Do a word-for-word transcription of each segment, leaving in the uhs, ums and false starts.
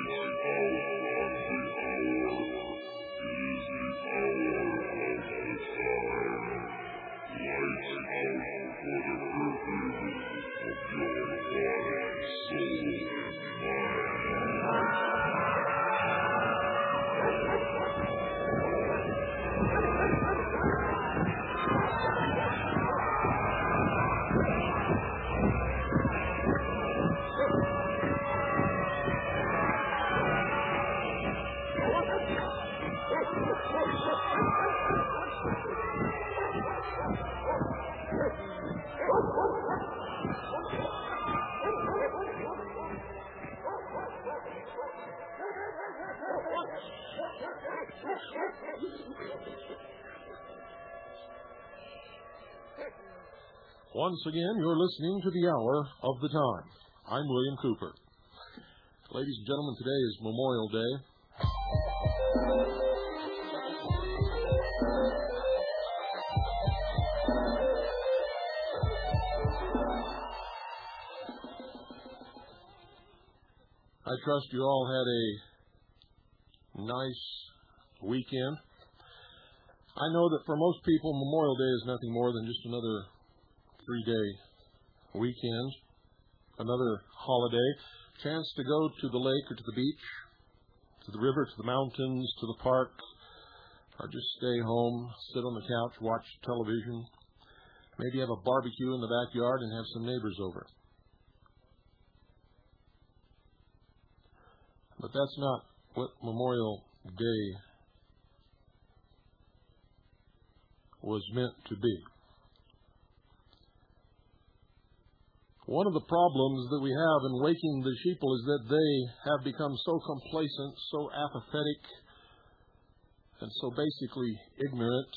Once again, you're listening to the Hour of the Time. I'm William Cooper. Ladies and gentlemen, today is Memorial Day. I trust you all had a nice weekend. I know that for most people, Memorial Day is nothing more than just another three-day weekend, another holiday, chance to go to the lake or to the beach, to the river, to the mountains, to the park, or just stay home, sit on the couch, watch television, maybe have a barbecue in the backyard and have some neighbors over. But that's not what Memorial Day was meant to be. One of the problems that we have in waking the sheeple is that they have become so complacent, so apathetic, and so basically ignorant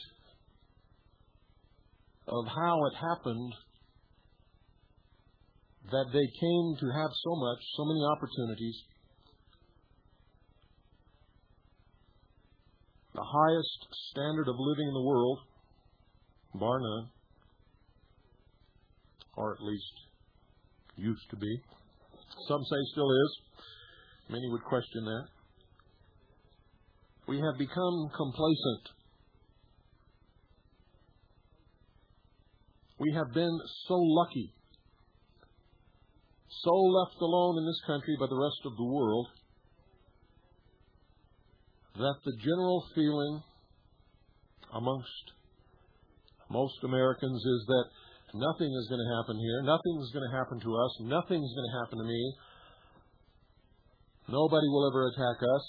of how it happened that they came to have so much, so many opportunities. The highest standard of living in the world, bar none, or at least used to be. Some say still is. Many would question that. We have become complacent. We have been so lucky, so left alone in this country by the rest of the world, that the general feeling amongst most Americans is that nothing is going to happen here. Nothing is going to happen to us. Nothing is going to happen to me. Nobody will ever attack us.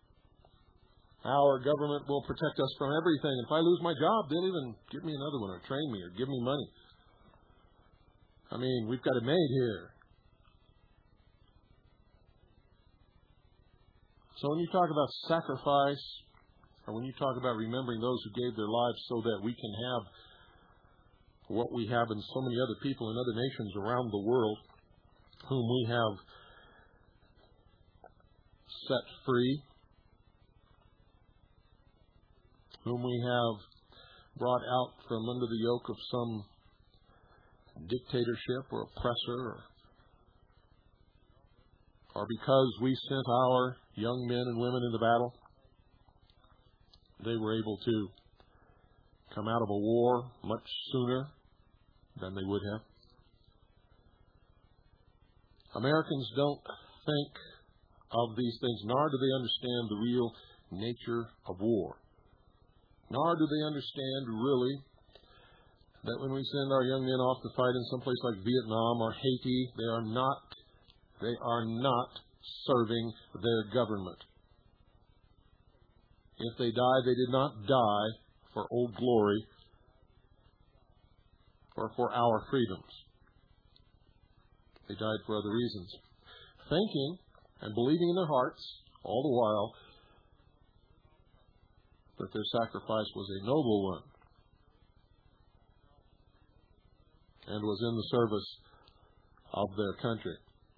Our government will protect us from everything. If I lose my job, they'll even give me another one or train me or give me money. I mean, we've got it made here. So when you talk about sacrifice, or when you talk about remembering those who gave their lives so that we can have what we have in so many other people in other nations around the world, whom we have set free, whom we have brought out from under the yoke of some dictatorship or oppressor, or, or because we sent our young men and women into battle, they were able to come out of a war much sooner than they would have. Americans don't think of these things, nor do they understand the real nature of war. Nor do they understand really that when we send our young men off to fight in some place like Vietnam or Haiti, they are not, they are not serving their government. If they die, they did not die for Old Glory or for our freedoms. They died for other reasons. Thinking and believing in their hearts all the while that their sacrifice was a noble one and was in the service of their country.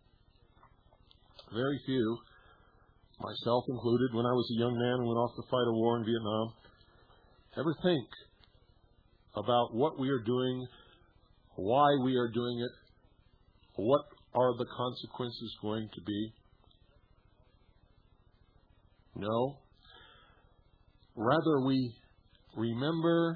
Very few, myself included, when I was a young man and went off to fight a war in Vietnam, ever think about what we are doing, why we are doing it, what are the consequences going to be. No. Rather, we remember,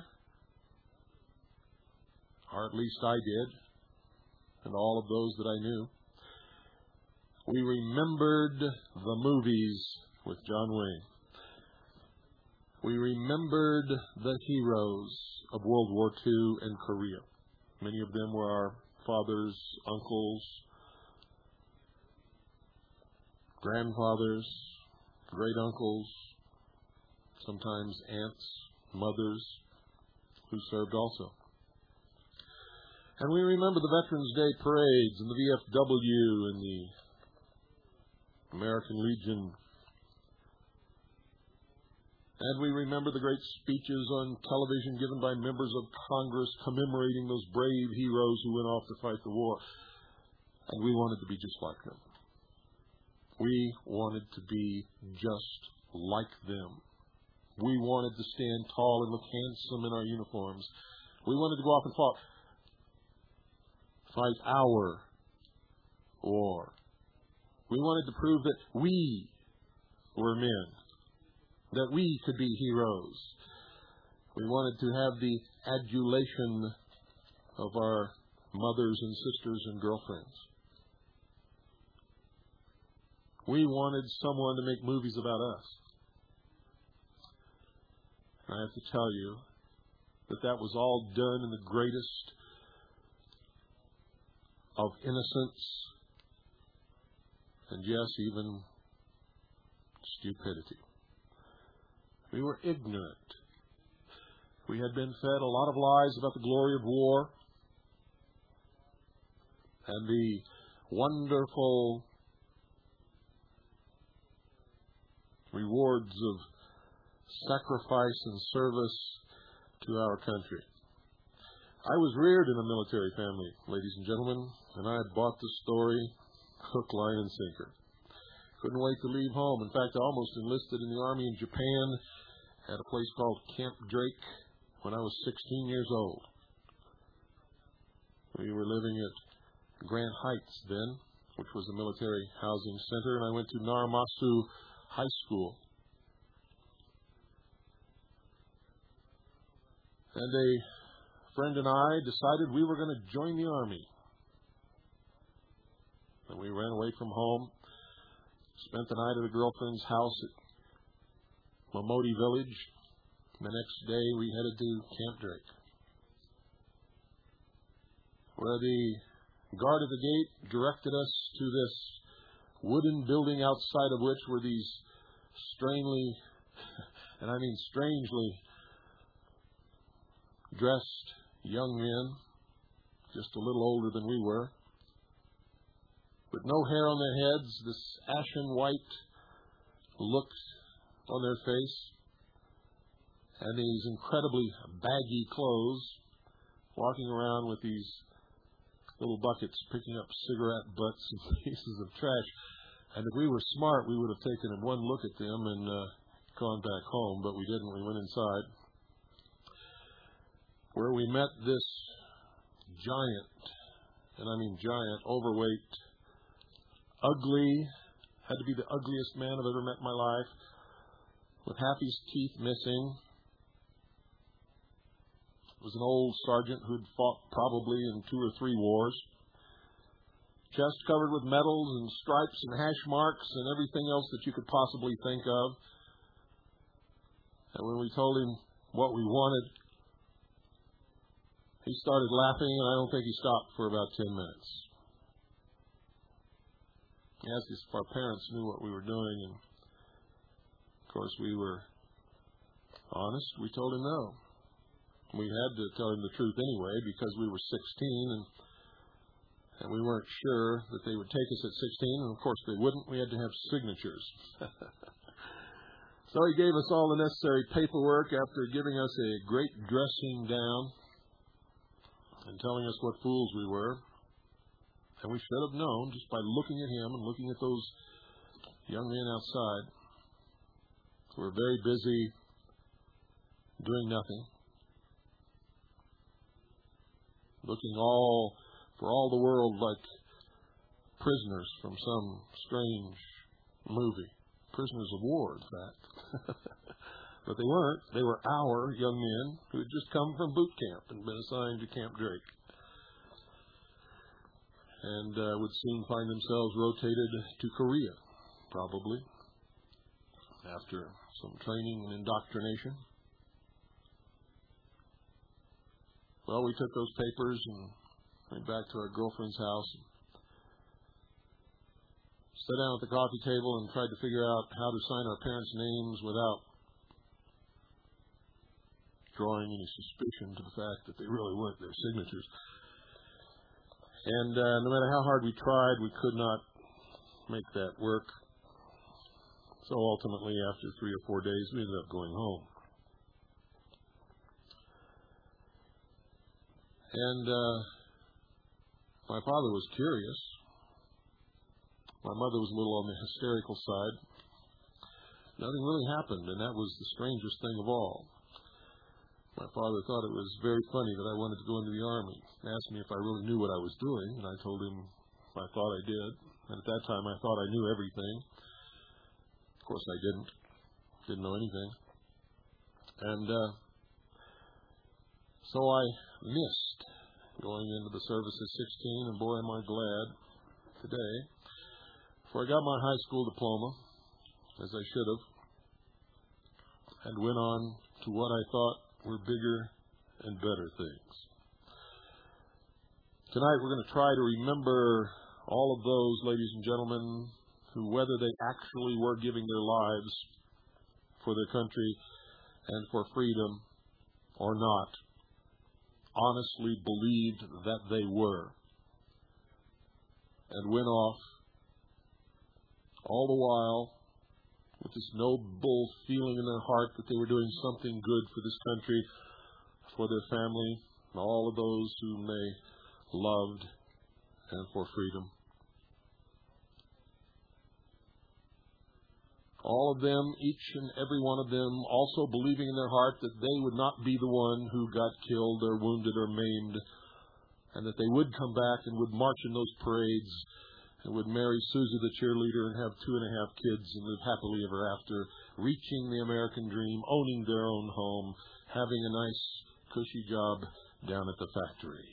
or at least I did, and all of those that I knew, we remembered the movies with John Wayne. We remembered the heroes of World War Two and Korea. Many of them were our fathers, uncles, grandfathers, great-uncles, sometimes aunts, mothers, who served also. And we remember the Veterans Day parades and the V F W and the American Legion. And we remember the great speeches on television given by members of Congress commemorating those brave heroes who went off to fight the war. And we wanted to be just like them. We wanted to be just like them. We wanted to stand tall and look handsome in our uniforms. We wanted to go off and fight, fight our war. We wanted to prove that we were men, that we could be heroes. We wanted to have the adulation of our mothers and sisters and girlfriends. We wanted someone to make movies about us. I have to tell you that that was all done in the greatest of innocence and, yes, even stupidity. We were ignorant. We had been fed a lot of lies about the glory of war and the wonderful rewards of sacrifice and service to our country. I was reared in a military family, ladies and gentlemen, and I had bought the story hook, line, and sinker. Couldn't wait to leave home. In fact, I almost enlisted in the Army in Japan at a place called Camp Drake when I was sixteen years old. We were living at Grant Heights then, which was a military housing center, and I went to Narimasu High School. And a friend and I decided we were going to join the Army. And we ran away from home, spent the night at a girlfriend's house at Momodi Village. The next day we headed to Camp Drake, where the guard at the gate directed us to this wooden building, outside of which were these strangely, and I mean strangely, dressed young men, just a little older than we were, with no hair on their heads, this ashen white look on their face, and these incredibly baggy clothes, walking around with these little buckets, picking up cigarette butts and pieces of trash. And if we were smart, we would have taken one look at them and uh, gone back home, but we didn't. We went inside, where we met this giant, and I mean giant, overweight, ugly, had to be the ugliest man I've ever met in my life, with half his teeth missing. It was an old sergeant who'd fought probably in two or three wars. Chest covered with medals and stripes and hash marks and everything else that you could possibly think of. And when we told him what we wanted, he started laughing, and I don't think he stopped for about ten minutes. He asked us if our parents knew what we were doing, and of course we were honest. We told him no. We had to tell him the truth anyway, because we were sixteen, and and we weren't sure that they would take us at sixteen, and of course they wouldn't. We had to have signatures. So he gave us all the necessary paperwork after giving us a great dressing down and telling us what fools we were. And we should have known just by looking at him and looking at those young men outside who were very busy doing nothing, looking all for all the world like prisoners from some strange movie. prisoners of war, in fact. But they weren't. They were our young men who had just come from boot camp and been assigned to Camp Drake. And uh, would soon find themselves rotated to Korea, probably, after some training and indoctrination. Well, we took those papers and went back to our girlfriend's house, and sat down at the coffee table and tried to figure out how to sign our parents' names without drawing any suspicion to the fact that they really weren't their signatures. And uh, no matter how hard we tried, we could not make that work. So ultimately, after three or four days, we ended up going home. And uh, my father was curious. My mother was a little on the hysterical side. Nothing really happened, and that was the strangest thing of all. My father thought it was very funny that I wanted to go into the Army. He asked me if I really knew what I was doing, and I told him I thought I did. And at that time, I thought I knew everything. Of course, I didn't. Didn't know anything. And uh, so I missed going into the service at sixteen, and boy, am I glad today. For I got my high school diploma, as I should have, and went on to what I thought were bigger and better things. Tonight we're going to try to remember all of those, ladies and gentlemen, who, whether they actually were giving their lives for their country and for freedom or not, honestly believed that they were, and went off all the while with this noble feeling in their heart that they were doing something good for this country, for their family, and all of those whom they loved, and for freedom. All of them, each and every one of them, also believing in their heart that they would not be the one who got killed or wounded or maimed, and that they would come back and would march in those parades and would marry Susie the cheerleader and have two and a half kids and live happily ever after, reaching the American dream, owning their own home, having a nice, cushy job down at the factory.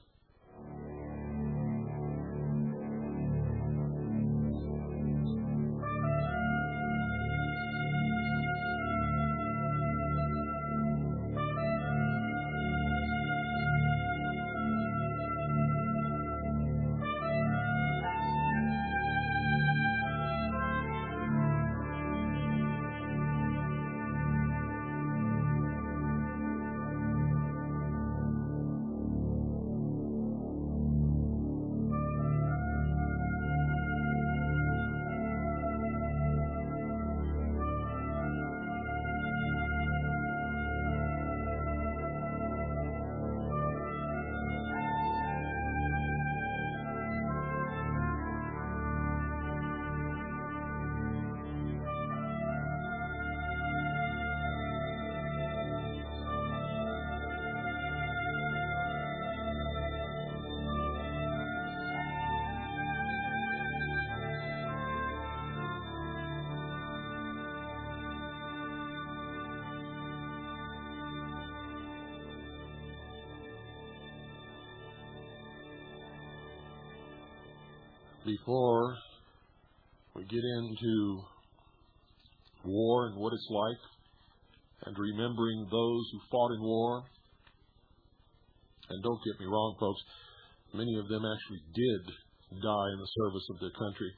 Before we get into war and what it's like, and remembering those who fought in war, and don't get me wrong, folks, many of them actually did die in the service of their country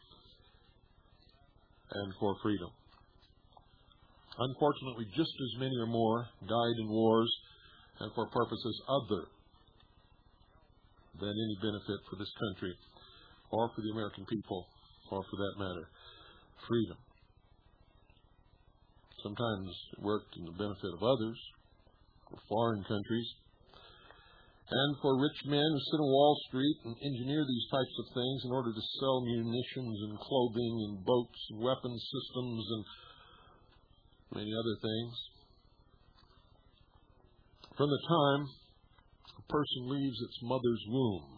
and for freedom. Unfortunately, just as many or more died in wars and for purposes other than any benefit for this country, or for the American people, or for that matter, freedom. Sometimes it worked in the benefit of others, for foreign countries, and for rich men who sit on Wall Street and engineer these types of things in order to sell munitions and clothing and boats and weapons systems and many other things. From the time a person leaves its mother's womb,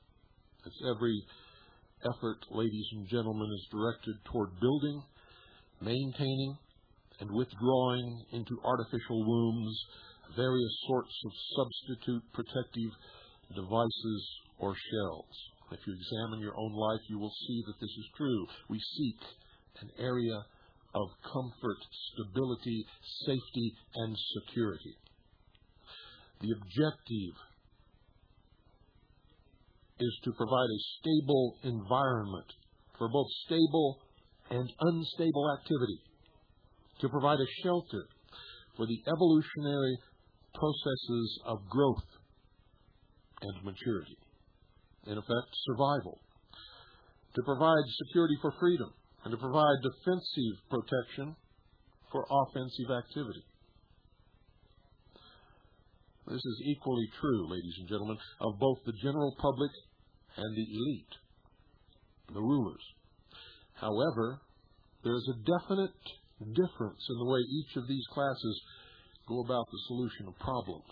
its every effort, ladies and gentlemen, is directed toward building maintaining and withdrawing into artificial wombs various sorts of substitute protective devices or shells. If you examine your own life, you will see that this is true. We seek an area of comfort, stability, safety, and security. The objective is to provide a stable environment for both stable and unstable activity, to provide a shelter for the evolutionary processes of growth and maturity, in effect, survival, to provide security for freedom, and to provide defensive protection for offensive activity. This is equally true, ladies and gentlemen, of both the general public and the elite, the rulers. However, there is a definite difference in the way each of these classes go about the solution of problems.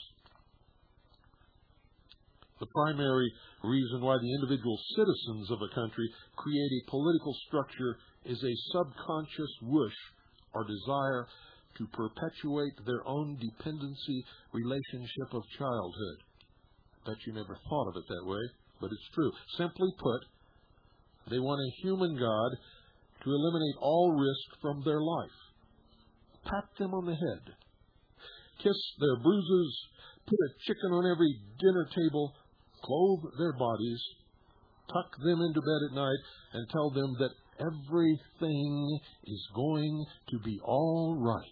The primary reason why the individual citizens of a country create a political structure is a subconscious wish or desire to perpetuate their own dependency relationship of childhood. I bet you never thought of it that way, but it's true. Simply put, they want a human God to eliminate all risk from their life. Pat them on the head, kiss their bruises, put a chicken on every dinner table, clothe their bodies, tuck them into bed at night, and tell them that everything is going to be all right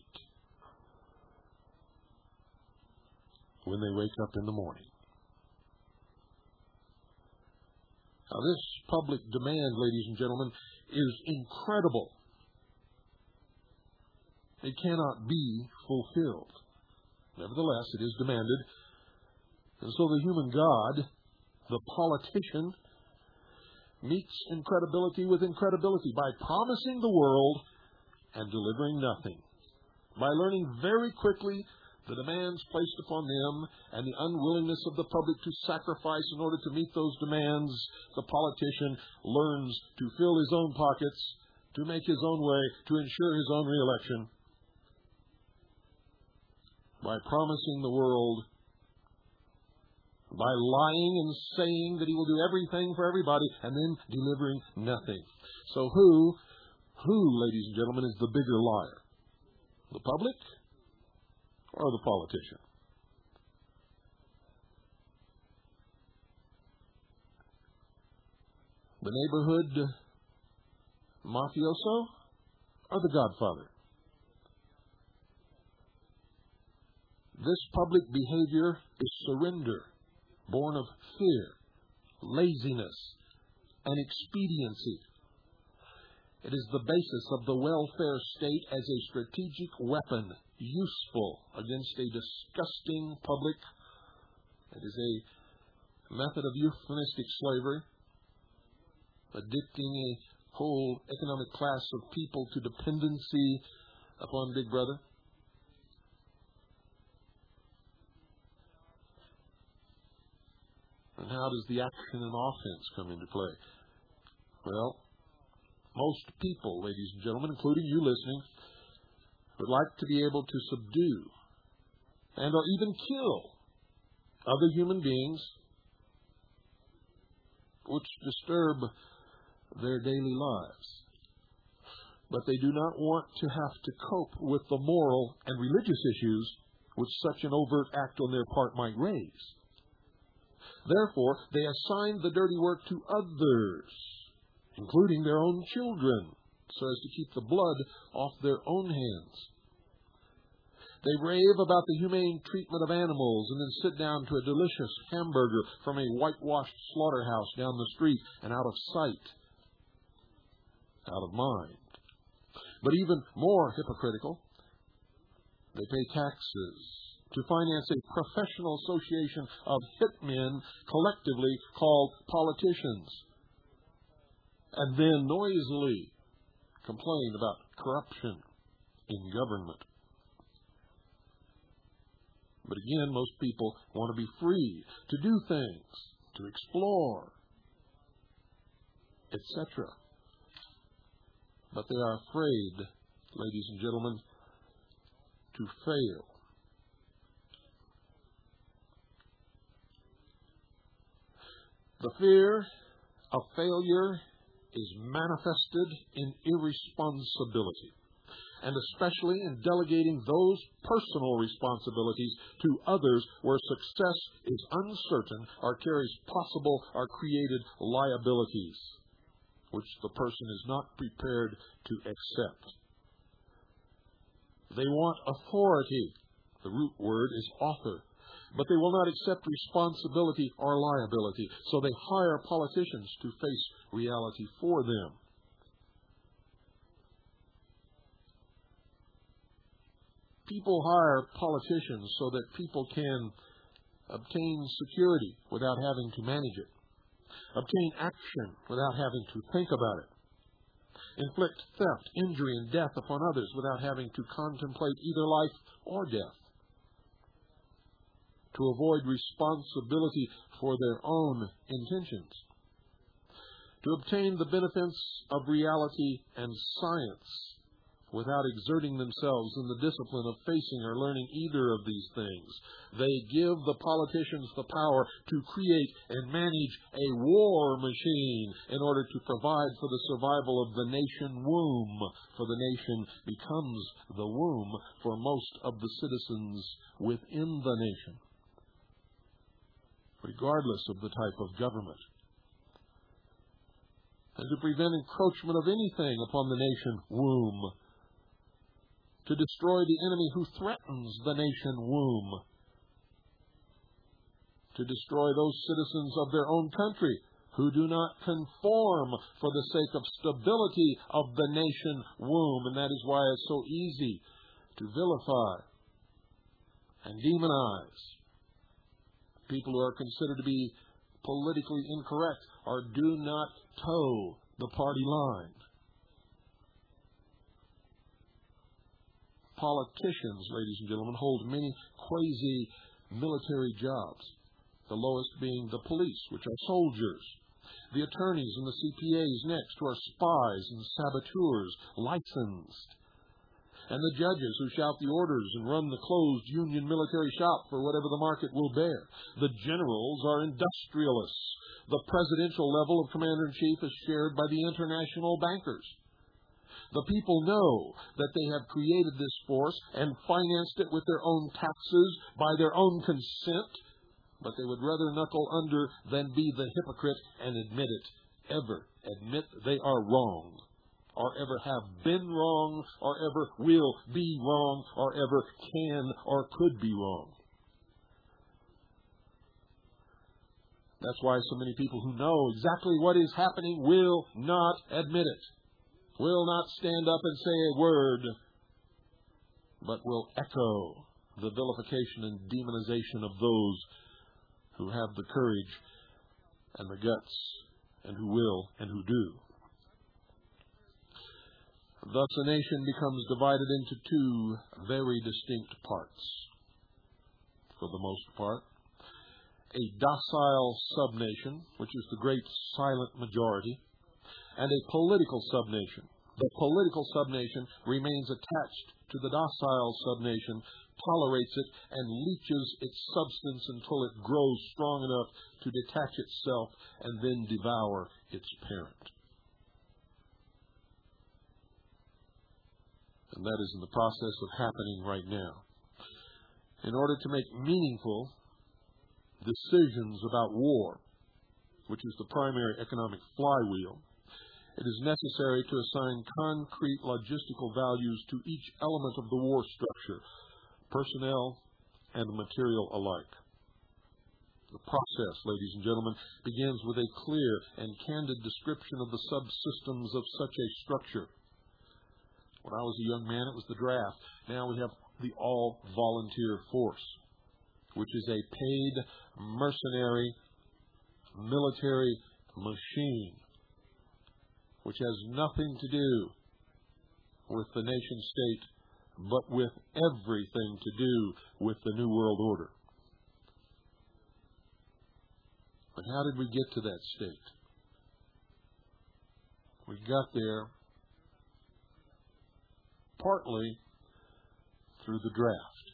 when they wake up in the morning. Now, this public demand, ladies and gentlemen, is incredible. It cannot be fulfilled. Nevertheless, it is demanded. And so the human God, the politician, meets incredibility with incredibility by promising the world and delivering nothing, by learning very quickly the demands placed upon them and the unwillingness of the public to sacrifice in order to meet those demands. The politician learns to fill his own pockets, to make his own way, to ensure his own reelection by promising the world, by lying and saying that he will do everything for everybody, and then delivering nothing. So who, who, ladies and gentlemen, is the bigger liar? The public or the politician? The neighborhood mafioso or the Godfather? This public behavior is surrender, born of fear, laziness, and expediency. It is the basis of the welfare state as a strategic weapon, useful against a disgusting public. It is a method of euphemistic slavery, addicting a whole economic class of people to dependency upon Big Brother. And how does the action and offense come into play? Well, most people, ladies and gentlemen, including you listening, would like to be able to subdue and or even kill other human beings which disturb their daily lives. But they do not want to have to cope with the moral and religious issues which such an overt act on their part might raise. Therefore, they assign the dirty work to others, including their own children, so as to keep the blood off their own hands. They rave about the humane treatment of animals and then sit down to a delicious hamburger from a whitewashed slaughterhouse down the street and out of sight, out of mind. But even more hypocritical, they pay taxes to finance a professional association of hitmen collectively called politicians, and then noisily complain about corruption in government. But again, most people want to be free to do things, to explore, et cetera. But they are afraid ladies and gentlemen, to fail. The fear of failure is manifested in irresponsibility, and especially in delegating those personal responsibilities to others where success is uncertain or carries possible or created liabilities, which the person is not prepared to accept. They want authority. The root word is author. But they will not accept responsibility or liability, so they hire politicians to face reality for them. People hire politicians so that people can obtain security without having to manage it, obtain action without having to think about it, inflict theft, injury, and death upon others without having to contemplate either life or death, to avoid responsibility for their own intentions, to obtain the benefits of reality and science without exerting themselves in the discipline of facing or learning either of these things. They give the politicians the power to create and manage a war machine in order to provide for the survival of the nation womb, for the nation becomes the womb for most of the citizens within the nation, regardless of the type of government. And to prevent encroachment of anything upon the nation womb, to destroy the enemy who threatens the nation womb, to destroy those citizens of their own country who do not conform for the sake of stability of the nation womb. And that is why it's so easy to vilify and demonize people who are considered to be politically incorrect or do not toe the party line. Politicians, ladies and gentlemen, hold many quasi-military jobs, the lowest being the police, which are soldiers, the attorneys and the C P As next, who are spies and saboteurs, licensed, and the judges who shout the orders and run the closed union military shop for whatever the market will bear. The generals are industrialists. The presidential level of commander-in-chief is shared by the international bankers. The people know that they have created this force and financed it with their own taxes by their own consent, but they would rather knuckle under than be the hypocrite and admit it, ever admit they are wrong, or ever have been wrong, or ever will be wrong, or ever can or could be wrong. That's why so many people who know exactly what is happening will not admit it, will not stand up and say a word, but will echo the vilification and demonization of those who have the courage and the guts and who will and who do. Thus a nation becomes divided into two very distinct parts, for the most part. A docile subnation, which is the great silent majority, and a political subnation. The political subnation remains attached to the docile subnation, tolerates it, and leaches its substance until it grows strong enough to detach itself and then devour its parent. And that is in the process of happening right now. In order to make meaningful decisions about war, which is the primary economic flywheel, it is necessary to assign concrete logistical values to each element of the war structure, personnel and material alike. The process, ladies and gentlemen, begins with a clear and candid description of the subsystems of such a structure. When I was a young man, it was the draft. Now we have the all-volunteer force, which is a paid mercenary military machine, which has nothing to do with the nation state, but with everything to do with the New World Order. But how did we get to that state? We got there partly through the draft.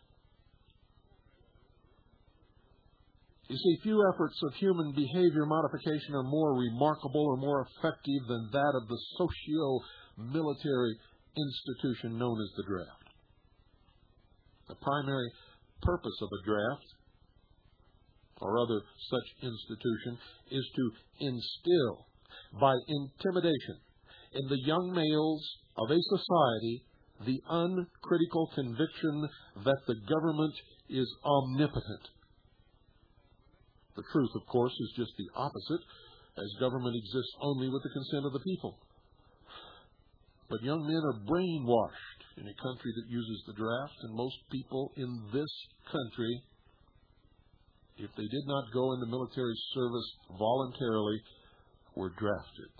You see, few efforts of human behavior modification are more remarkable or more effective than that of the socio-military institution known as the draft. The primary purpose of a draft or other such institution is to instill by intimidation in the young males of a society the uncritical conviction that the government is omnipotent. The truth, of course, is just the opposite, as government exists only with the consent of the people. But young men are brainwashed in a country that uses the draft, and most people in this country, if they did not go into military service voluntarily, were drafted.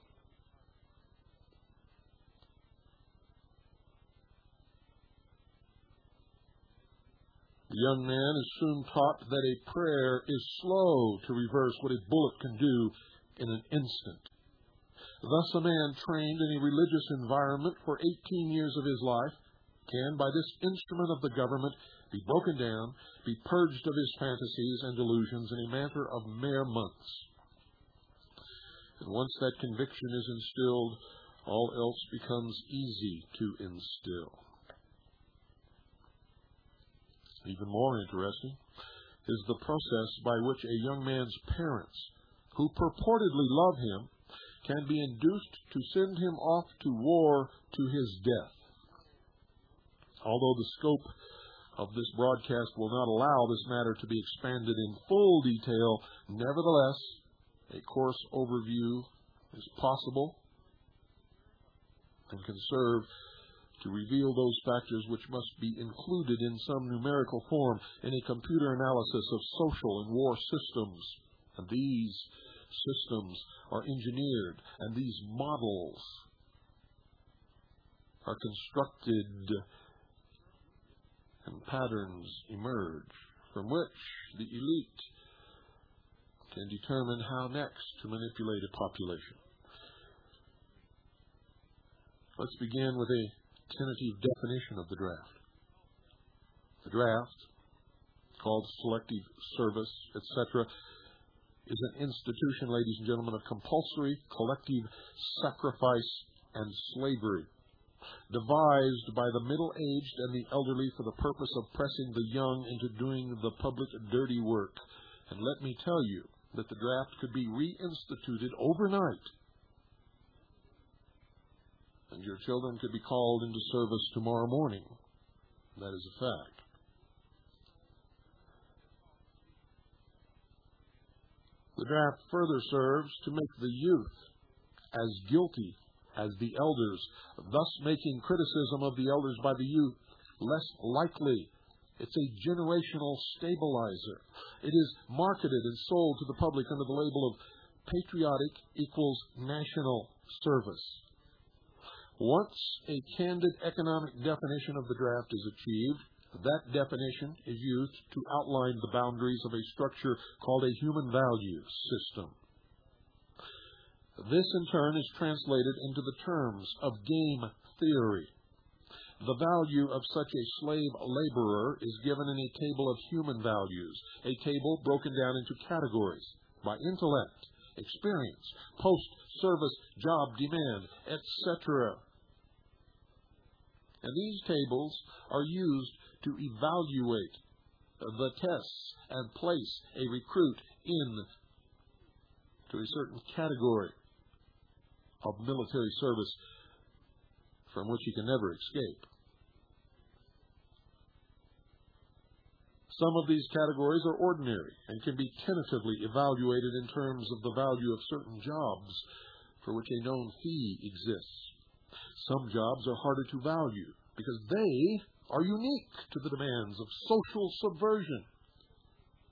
The young man is soon taught that a prayer is slow to reverse what a bullet can do in an instant. Thus, a man trained in a religious environment for eighteen years of his life can, by this instrument of the government, be broken down, be purged of his fantasies and delusions in a matter of mere months. And once that conviction is instilled, all else becomes easy to instill. Even more interesting is the process by which a young man's parents, who purportedly love him, can be induced to send him off to war to his death. Although the scope of this broadcast will not allow this matter to be expanded in full detail, nevertheless, a course overview is possible and can serve to reveal those factors which must be included in some numerical form in a computer analysis of social and war systems. And these systems are engineered, and these models are constructed, and patterns emerge from which the elite can determine how next to manipulate a population. Let's begin with a tentative definition of the draft. The draft, called selective service, et cetera, is an institution, ladies and gentlemen, of compulsory collective sacrifice and slavery, devised by the middle-aged and the elderly for the purpose of pressing the young into doing the public dirty work. And let me tell you that the draft could be reinstituted overnight, and your children could be called into service tomorrow morning. That is a fact. The draft further serves to make the youth as guilty as the elders, thus making criticism of the elders by the youth less likely. It's a generational stabilizer. It is marketed and sold to the public under the label of patriotic equals national service. Once a candid economic definition of the draft is achieved, that definition is used to outline the boundaries of a structure called a human value system. This, in turn, is translated into the terms of game theory. The value of such a slave laborer is given in a table of human values, a table broken down into categories by intellect, experience, post-service job demand, et cetera. And these tables are used to evaluate the tests and place a recruit in to a certain category of military service from which he can never escape. Some of these categories are ordinary and can be tentatively evaluated in terms of the value of certain jobs for which a known fee exists. Some jobs are harder to value because they are unique to the demands of social subversion.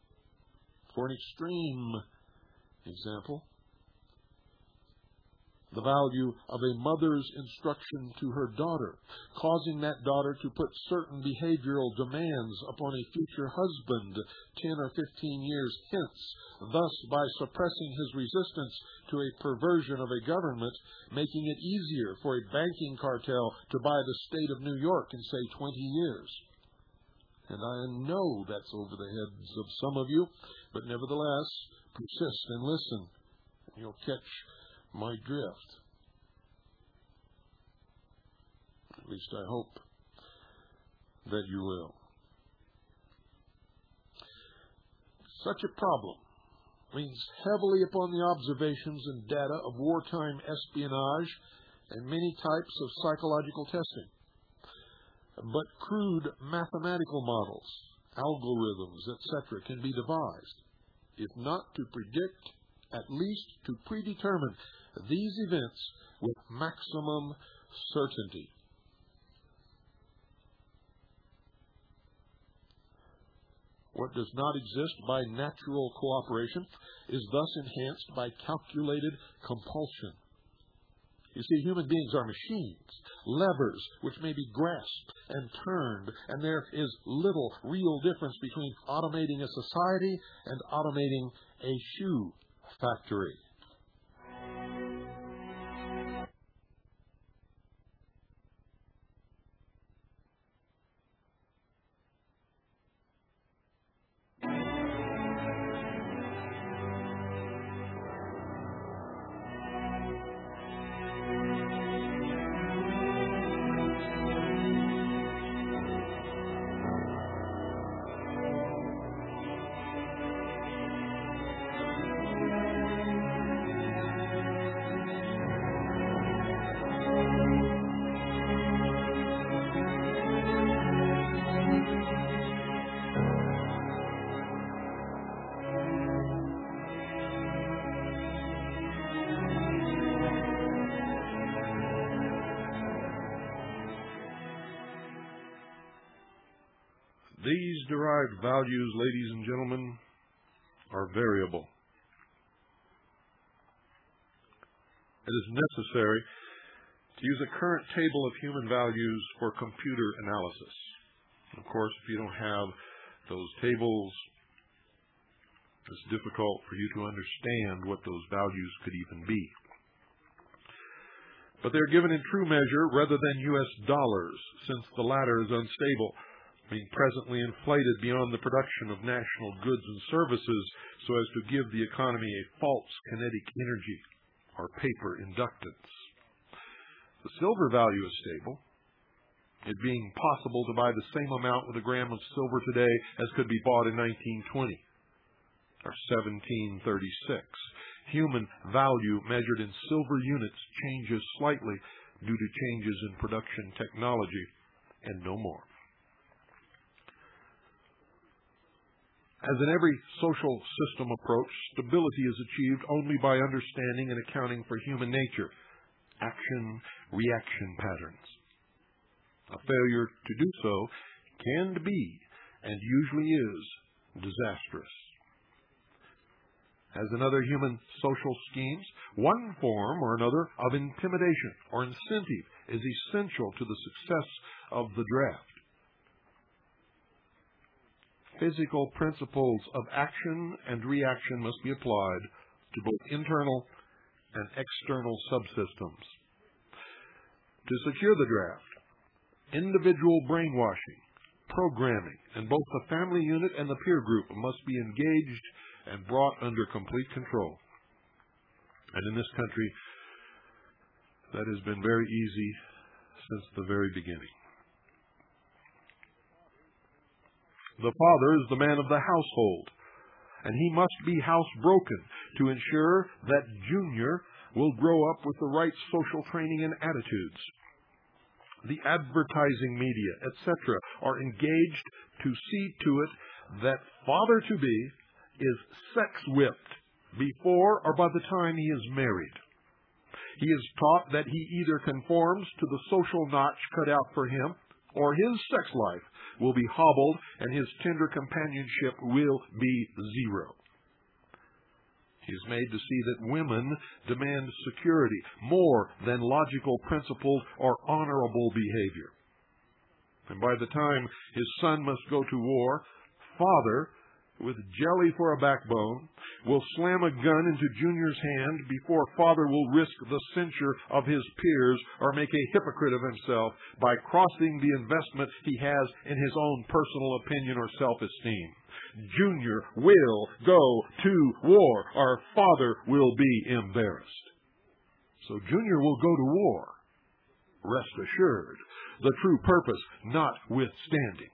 For an extreme example, the value of a mother's instruction to her daughter, causing that daughter to put certain behavioral demands upon a future husband ten or fifteen years hence, thus by suppressing his resistance to a perversion of a government, making it easier for a banking cartel to buy the state of New York in, say, twenty years. And I know that's over the heads of some of you, but nevertheless, persist and listen, and you'll catch my drift. At least I hope that you will. Such a problem leans heavily upon the observations and data of wartime espionage and many types of psychological testing. But crude mathematical models, algorithms, et cetera can be devised, if not to predict, at least to predetermine these events with maximum certainty. What does not exist by natural cooperation is thus enhanced by calculated compulsion. You see, human beings are machines, levers which may be grasped and turned, and there is little real difference between automating a society and automating a shoe factory. These derived values, ladies and gentlemen, are variable. It is necessary to use a current table of human values for computer analysis. Of course, if you don't have those tables, it's difficult for you to understand what those values could even be. But they're given in true measure rather than U S dollars, since the latter is unstable, being presently inflated beyond the production of national goods and services so as to give the economy a false kinetic energy or paper inductance. The silver value is stable, it being possible to buy the same amount with a gram of silver today as could be bought in nineteen twenty or seventeen thirty-six. Human value measured in silver units changes slightly due to changes in production technology and no more. As in every social system approach, stability is achieved only by understanding and accounting for human nature, action-reaction patterns. A failure to do so can be, and usually is, disastrous. As in other human social schemes, one form or another of intimidation or incentive is essential to the success of the draft. Physical principles of action and reaction must be applied to both internal and external subsystems. To secure the draft, individual brainwashing, programming, and both the family unit and the peer group must be engaged and brought under complete control. And in this country, that has been very easy since the very beginning. The father is the man of the household, and he must be housebroken to ensure that Junior will grow up with the right social training and attitudes. The advertising media, et cetera, are engaged to see to it that father-to-be is sex-whipped before or by the time he is married. He is taught that he either conforms to the social notch cut out for him, or his sex life will be hobbled and his tender companionship will be zero. He is made to see that women demand security more than logical principles or honorable behavior. And by the time his son must go to war, father, with jelly for a backbone, will slam a gun into Junior's hand before father will risk the censure of his peers or make a hypocrite of himself by crossing the investment he has in his own personal opinion or self-esteem. Junior will go to war, or father will be embarrassed. So Junior will go to war, rest assured, the true purpose notwithstanding.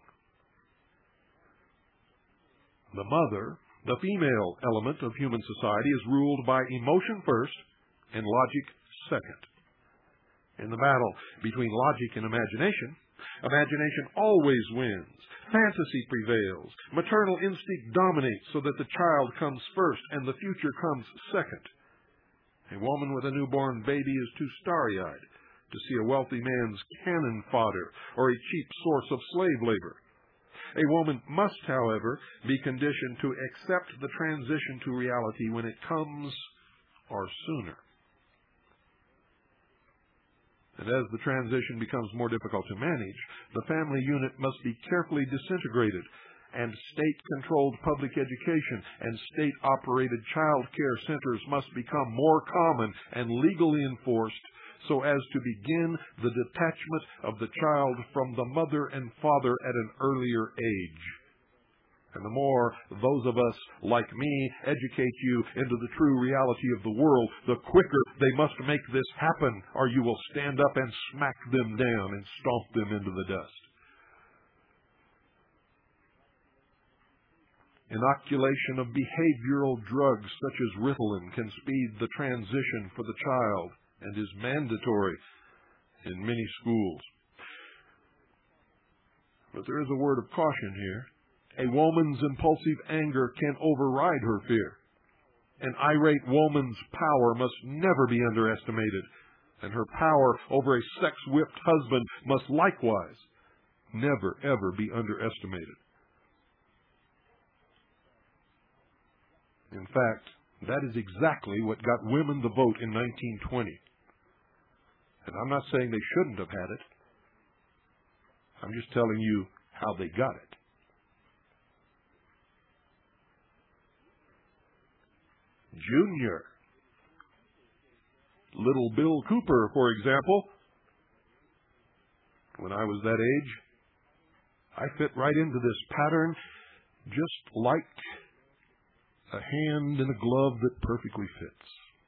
The mother, the female element of human society, is ruled by emotion first and logic second. In the battle between logic and imagination, imagination always wins. Fantasy prevails. Maternal instinct dominates so that the child comes first and the future comes second. A woman with a newborn baby is too starry-eyed to see a wealthy man's cannon fodder or a cheap source of slave labor. A woman must, however, be conditioned to accept the transition to reality when it comes, or sooner. And as the transition becomes more difficult to manage, the family unit must be carefully disintegrated, and state-controlled public education and state-operated child care centers must become more common and legally enforced so as to begin the detachment of the child from the mother and father at an earlier age. And the more those of us like me educate you into the true reality of the world, the quicker they must make this happen, or you will stand up and smack them down and stomp them into the dust. Inoculation of behavioral drugs such as Ritalin can speed the transition for the child and is mandatory in many schools. But there is a word of caution here. A woman's impulsive anger can override her fear. An irate woman's power must never be underestimated, and her power over a sex-whipped husband must likewise never, ever be underestimated. In fact, that is exactly what got women the vote in nineteen twenty. And I'm not saying they shouldn't have had it. I'm just telling you how they got it. Junior. Little Bill Cooper, for example. When I was that age, I fit right into this pattern just like a hand in a glove that perfectly fits.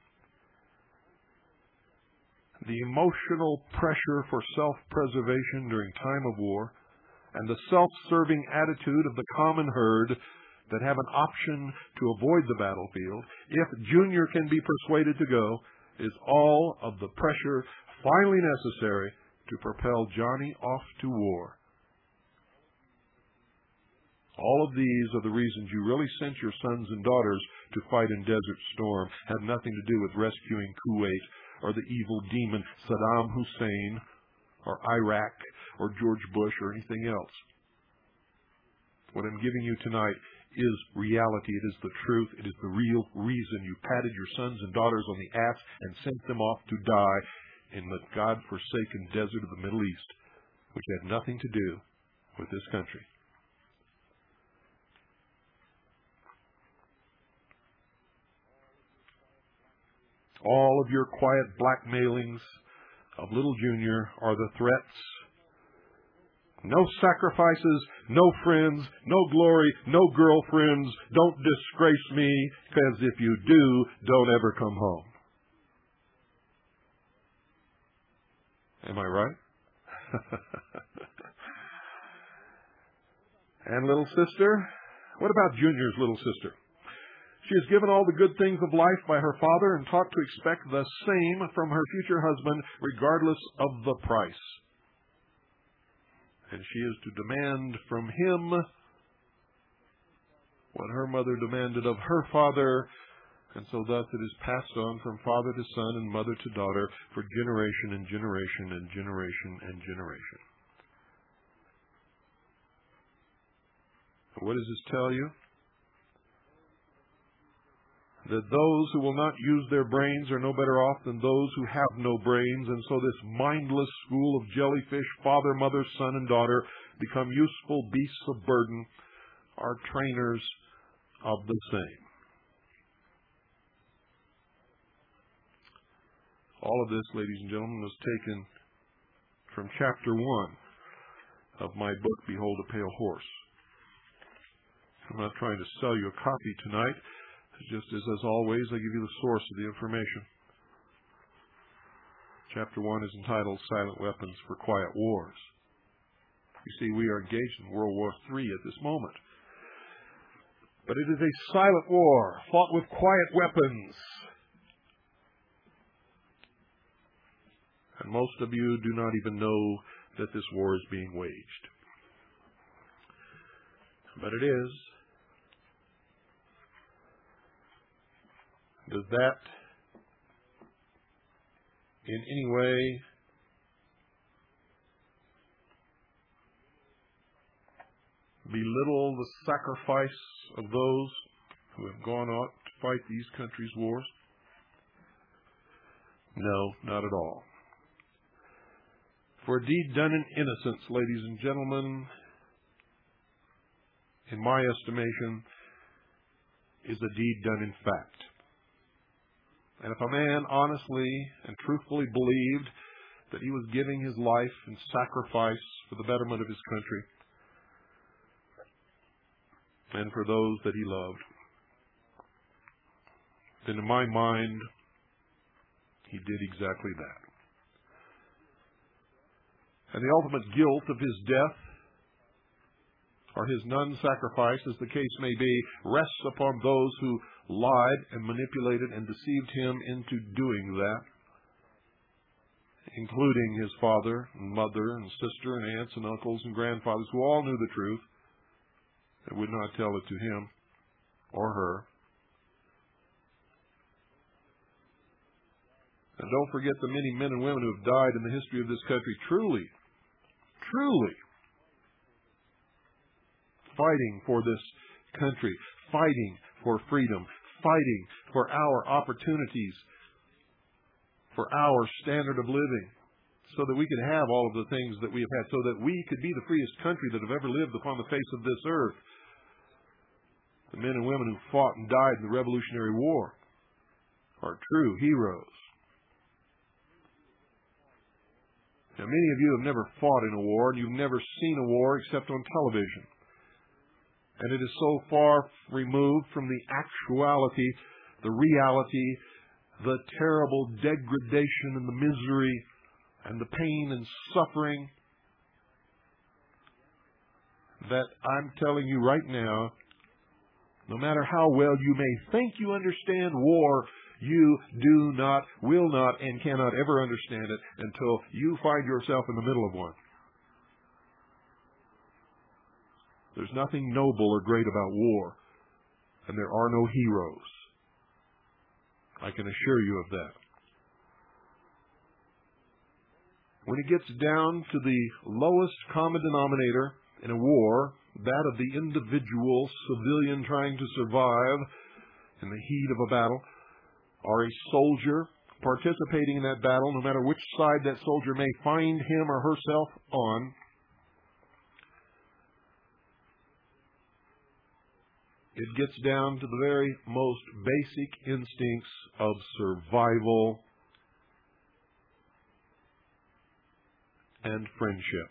The emotional pressure for self-preservation during time of war and the self-serving attitude of the common herd that have an option to avoid the battlefield, if Junior can be persuaded to go, is all of the pressure finally necessary to propel Johnny off to war. All of these are the reasons you really sent your sons and daughters to fight in Desert Storm, have nothing to do with rescuing Kuwait or the evil demon Saddam Hussein or Iraq or George Bush or anything else. What I'm giving you tonight is reality. It is the truth. It is the real reason you patted your sons and daughters on the ass and sent them off to die in the God-forsaken desert of the Middle East, which had nothing to do with this country. All of your quiet blackmailings of little Junior are the threats. No sacrifices, no friends, no glory, no girlfriends. Don't disgrace me, because if you do, don't ever come home. Am I right? And little sister? What about Junior's little sister? She is given all the good things of life by her father and taught to expect the same from her future husband, regardless of the price. And she is to demand from him what her mother demanded of her father, and so thus it is passed on from father to son and mother to daughter for generation and generation and generation and generation. What does this tell you? that those who will not use their brains are no better off than those who have no brains, and so this mindless school of jellyfish, father, mother, son, and daughter, become useful beasts of burden, are trainers of the same. All of this, ladies and gentlemen, was taken from chapter one of my book, Behold a Pale Horse. I'm not trying to sell you a copy tonight. Just as, as always, I give you the source of the information. Chapter one is entitled Silent Weapons for Quiet Wars. You see, we are engaged in World War Three at this moment. But it is a silent war, fought with quiet weapons. And most of you do not even know that this war is being waged. But it is. Does that in any way belittle the sacrifice of those who have gone out to fight these countries' wars? No, not at all. For a deed done in innocence, ladies and gentlemen, in my estimation, is a deed done in fact. And if a man honestly and truthfully believed that he was giving his life in sacrifice for the betterment of his country and for those that he loved, then in my mind, he did exactly that. And the ultimate guilt of his death or his non-sacrifice, as the case may be, rests upon those who lied and manipulated and deceived him into doing that, including his father and mother and sister and aunts and uncles and grandfathers who all knew the truth and would not tell it to him or her. And don't forget the many men and women who have died in the history of this country truly, truly fighting for this country, fighting for freedom, fighting for our opportunities, for our standard of living, so that we could have all of the things that we have had, so that we could be the freest country that have ever lived upon the face of this earth. The men and women who fought and died in the Revolutionary War are true heroes. Now, many of you have never fought in a war, and you've never seen a war except on television. And it is so far removed from the actuality, the reality, the terrible degradation and the misery and the pain and suffering that I'm telling you right now, no matter how well you may think you understand war, you do not, will not, and cannot ever understand it until you find yourself in the middle of one. There's nothing noble or great about war, and there are no heroes. I can assure you of that. When it gets down to the lowest common denominator in a war, that of the individual civilian trying to survive in the heat of a battle, or a soldier participating in that battle, no matter which side that soldier may find him or herself on, it gets down to the very most basic instincts of survival and friendship.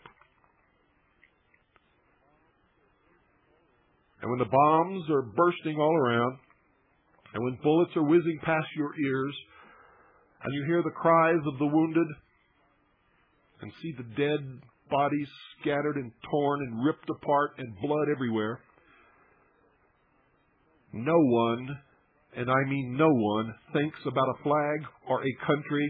And when the bombs are bursting all around, and when bullets are whizzing past your ears, and you hear the cries of the wounded, and see the dead bodies scattered and torn and ripped apart and blood everywhere, no one, and I mean no one, thinks about a flag or a country.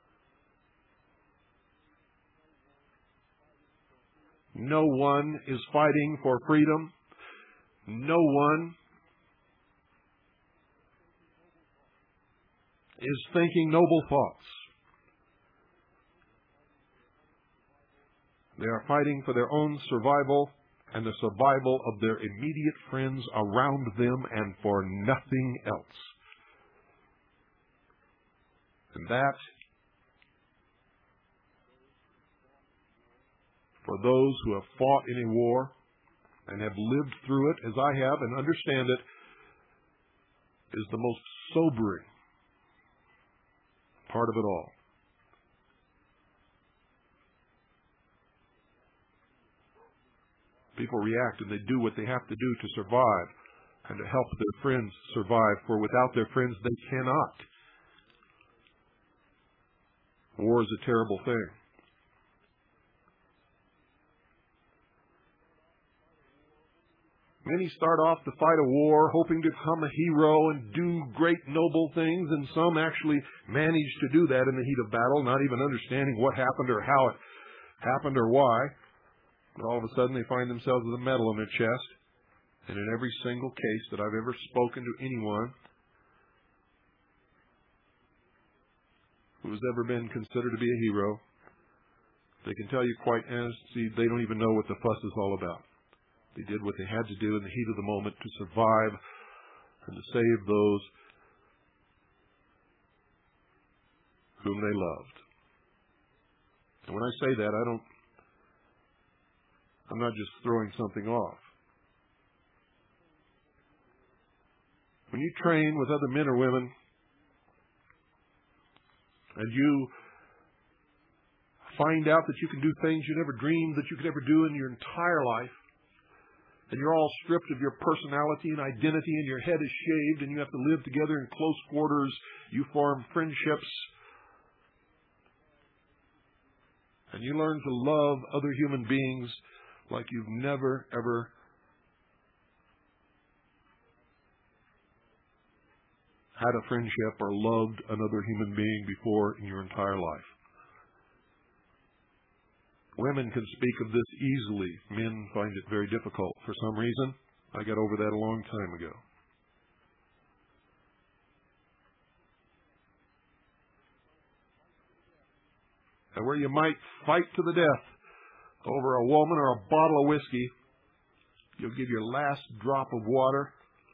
No one is fighting for freedom. No one is thinking noble thoughts. They are fighting for their own survival and the survival of their immediate friends around them, and for nothing else. And that, for those who have fought in a war and have lived through it, as I have, and understand it, is the most sobering part of it all. People react and they do what they have to do to survive and to help their friends survive, for without their friends they cannot. War is a terrible thing. Many start off to fight a war hoping to become a hero and do great noble things, and some actually manage to do that in the heat of battle, not even understanding what happened or how it happened or why. But all of a sudden they find themselves with a medal on their chest. And in every single case that I've ever spoken to anyone who has ever been considered to be a hero, they can tell you quite honestly they don't even know what the fuss is all about. They did what they had to do in the heat of the moment to survive and to save those whom they loved. And when I say that, I don't, I'm not just throwing something off. When you train with other men or women and you find out that you can do things you never dreamed that you could ever do in your entire life, and you're all stripped of your personality and identity, and your head is shaved, and you have to live together in close quarters, you form friendships, and you learn to love other human beings like you've never, ever had a friendship or loved another human being before in your entire life. Women can speak of this easily. Men find it very difficult for some reason. I got over that a long time ago. And where you might fight to the death over a woman or a bottle of whiskey, you'll give your last drop of water,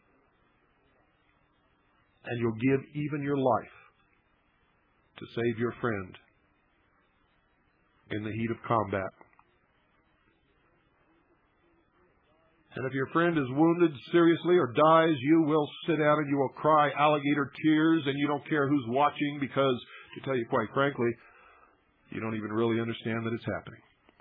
and you'll give even your life to save your friend in the heat of combat. And if your friend is wounded seriously or dies, you will sit down and you will cry alligator tears, and you don't care who's watching, because, to tell you quite frankly, you don't even really understand that it's happening.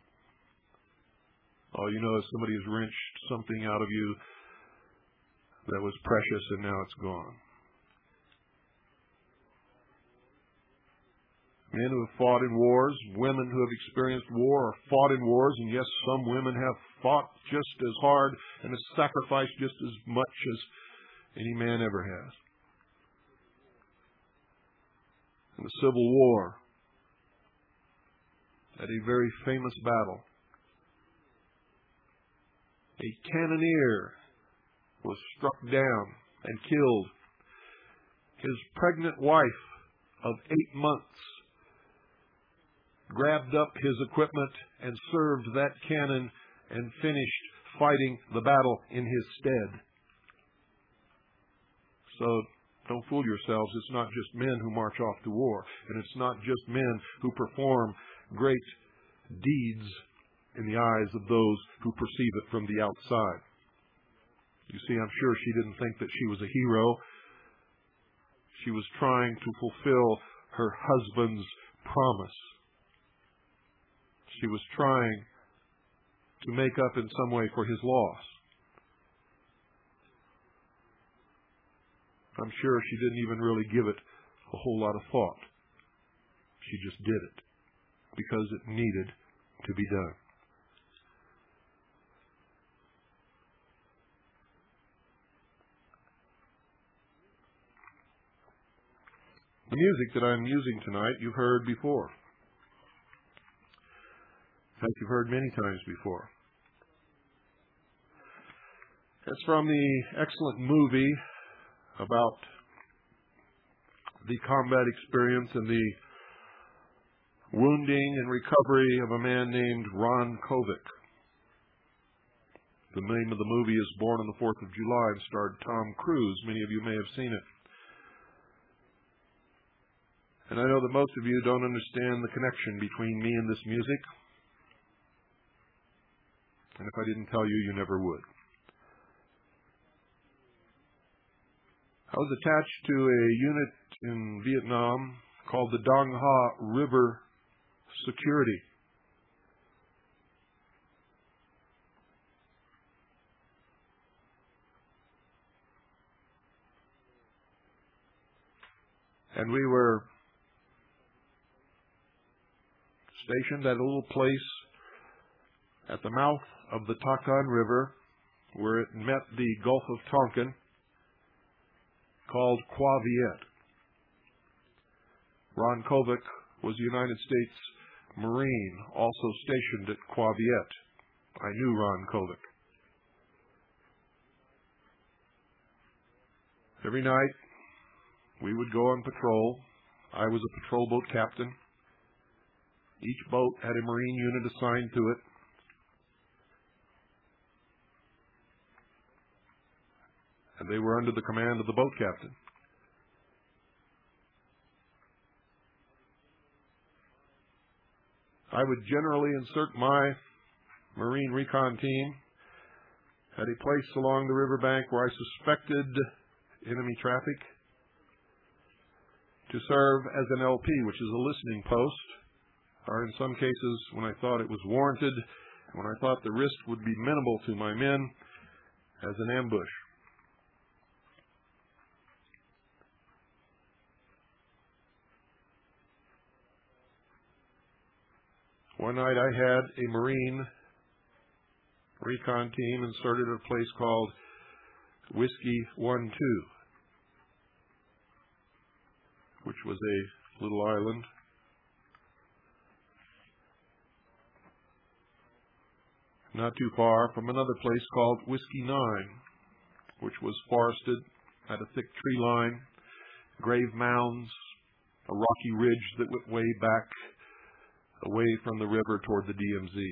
All you know is somebody has wrenched something out of you that was precious, and now it's gone. Men who have fought in wars, women who have experienced war or fought in wars, and yes, some women have fought just as hard and have sacrificed just as much as any man ever has. In the Civil War, at a very famous battle, a cannoneer was struck down and killed. His pregnant wife of eight months grabbed up his equipment and served that cannon and finished fighting the battle in his stead. So don't fool yourselves. It's not just men who march off to war, and it's not just men who perform great deeds in the eyes of those who perceive it from the outside. You see, I'm sure she didn't think that she was a hero. She was trying to fulfill her husband's promise. She was trying to make up in some way for his loss. I'm sure she didn't even really give it a whole lot of thought. She just did it because it needed to be done. The music that I'm using tonight, you've heard before. In fact, you've heard many times before. It's from the excellent movie about the combat experience and the wounding and recovery of a man named Ron Kovic. The name of the movie is Born on the fourth of July and starred Tom Cruise. Many of you may have seen it. And I know that most of you don't understand the connection between me and this music. And if I didn't tell you, you never would. I was attached to a unit in Vietnam called the Dong Ha River Security. And we were stationed at a little place at the mouth of the Takan River where it met the Gulf of Tonkin, called Qua Viet. Ron Kovic was a United States Marine, also stationed at Qua Viet. I knew Ron Kovic. Every night, we would go on patrol. I was a patrol boat captain. Each boat had a Marine unit assigned to it. And they were under the command of the boat captain. I would generally insert my Marine recon team at a place along the riverbank where I suspected enemy traffic to serve as an L P, which is a listening post, or in some cases, when I thought it was warranted, when I thought the risk would be minimal to my men, as an ambush. One night I had a Marine recon team inserted at a place called Whiskey one two, which was a little island. Not too far from another place called Whiskey nine, which was forested, had a thick tree line, grave mounds, a rocky ridge that went way back away from the river toward the D M Z.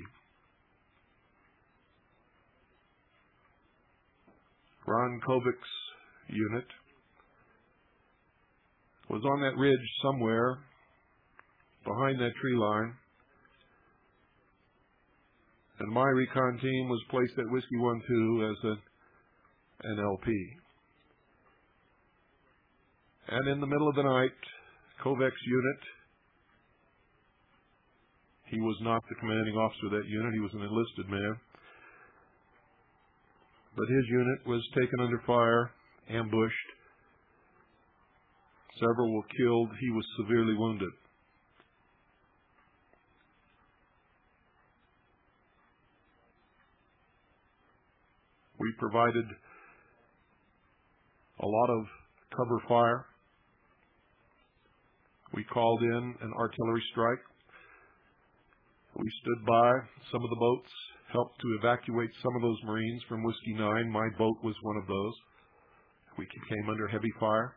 Ron Kovic's unit was on that ridge somewhere behind that tree line, and my recon team was placed at Whiskey one two as a, an L P. And in the middle of the night, Kovic's unit, he was not the commanding officer of that unit, he was an enlisted man, but his unit was taken under fire, ambushed. Several were killed. He was severely wounded. We provided a lot of cover fire. We called in an artillery strike. We stood by some of the boats, helped to evacuate some of those Marines from Whiskey nine. My boat was one of those. We came under heavy fire.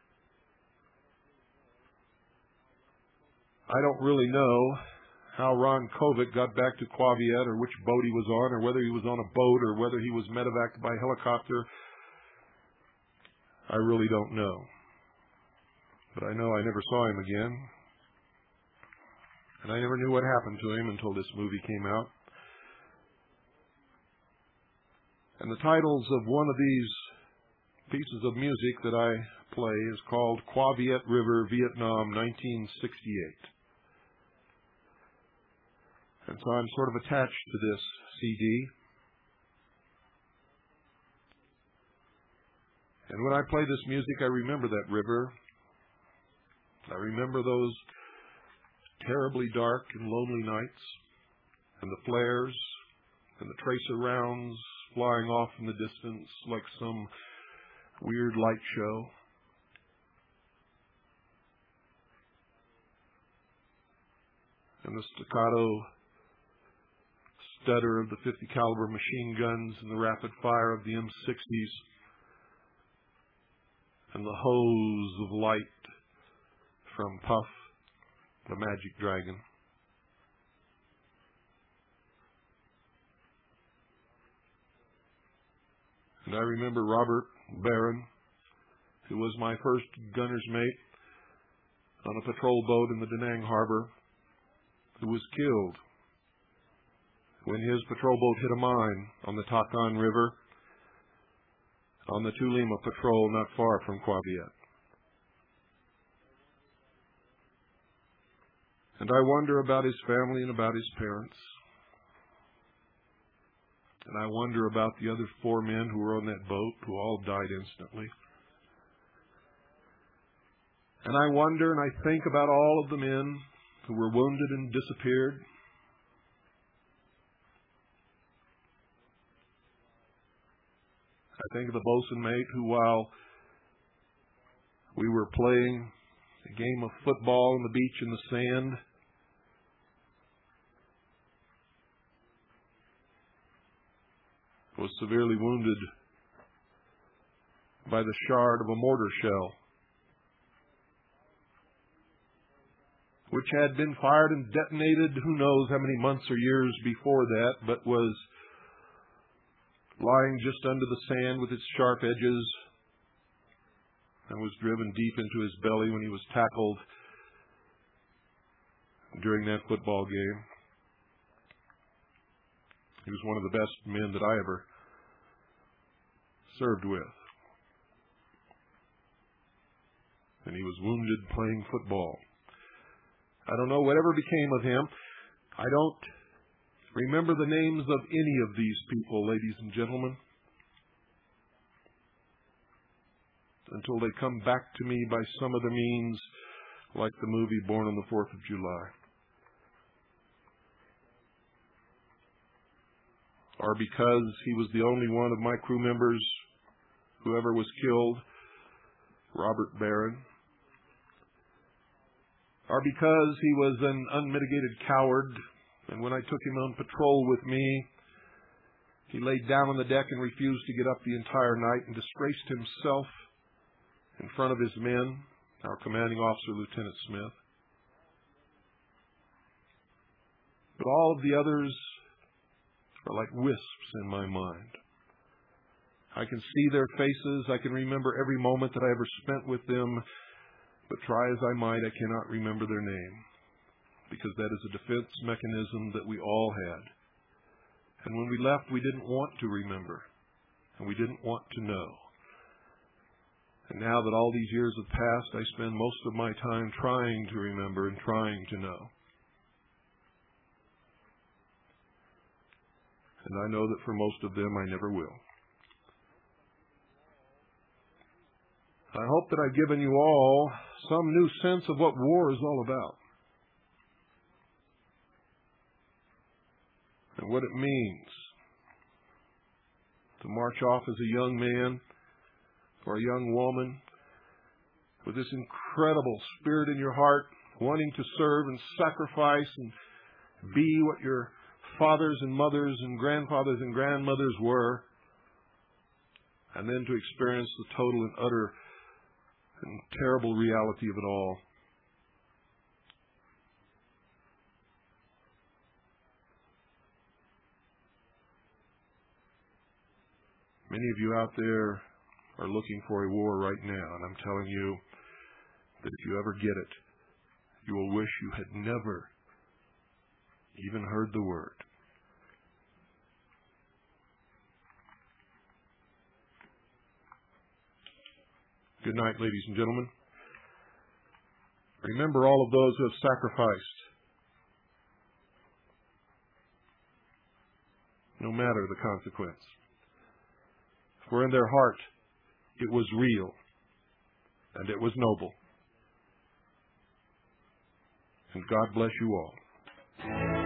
I don't really know how Ron Kovic got back to Qua Viet, or which boat he was on, or whether he was on a boat, or whether he was medevaced by helicopter. I really don't know. But I know I never saw him again. And I never knew what happened to him until this movie came out. And the titles of one of these pieces of music that I play is called Qua Viet River, Vietnam, nineteen sixty-eight. And so I'm sort of attached to this C D. And when I play this music, I remember that river. I remember those terribly dark and lonely nights, and the flares, and the tracer rounds flying off in the distance like some weird light show. And the staccato stutter of the fifty caliber machine guns and the rapid fire of the M sixties, and the hose of light from Puff, the Magic Dragon. And I remember Robert Barron, who was my first gunner's mate, on a patrol boat in the Da Nang Harbor who was killed when his patrol boat hit a mine on the Takan River on the Tulima Patrol not far from Kwa Viet. And I wonder about his family and about his parents. And I wonder about the other four men who were on that boat who all died instantly. And I wonder and I think about all of the men who were wounded and disappeared. I think of the bosun mate who, while we were playing a game of football on the beach in the sand, was severely wounded by the shard of a mortar shell, which had been fired and detonated who knows how many months or years before that, but was lying just under the sand with its sharp edges and was driven deep into his belly when he was tackled during that football game. He was one of the best men that I ever served with. And he was wounded playing football. I don't know whatever became of him. I don't remember the names of any of these people, ladies and gentlemen, until they come back to me by some other means, like the movie Born on the Fourth of July. Or because he was the only one of my crew members who ever was killed, Robert Barron. Or because he was an unmitigated coward, and when I took him on patrol with me, he laid down on the deck and refused to get up the entire night and disgraced himself in front of his men, our commanding officer, Lieutenant Smith. But all of the others are like wisps in my mind. I can see their faces. I can remember every moment that I ever spent with them. But try as I might, I cannot remember their name, because that is a defense mechanism that we all had. And when we left, we didn't want to remember, and we didn't want to know. And now that all these years have passed, I spend most of my time trying to remember and trying to know. And I know that for most of them, I never will. I hope that I've given you all some new sense of what war is all about, and what it means to march off as a young man or a young woman with this incredible spirit in your heart, wanting to serve and sacrifice and be what your fathers and mothers and grandfathers and grandmothers were, and then to experience the total and utter and terrible reality of it all. Many of you out there are looking for a war right now, and I'm telling you that if you ever get it, you will wish you had never even heard the word. Good night, ladies and gentlemen. Remember all of those who have sacrificed, no matter the consequence. For in their heart it was real and it was noble. And God bless you all.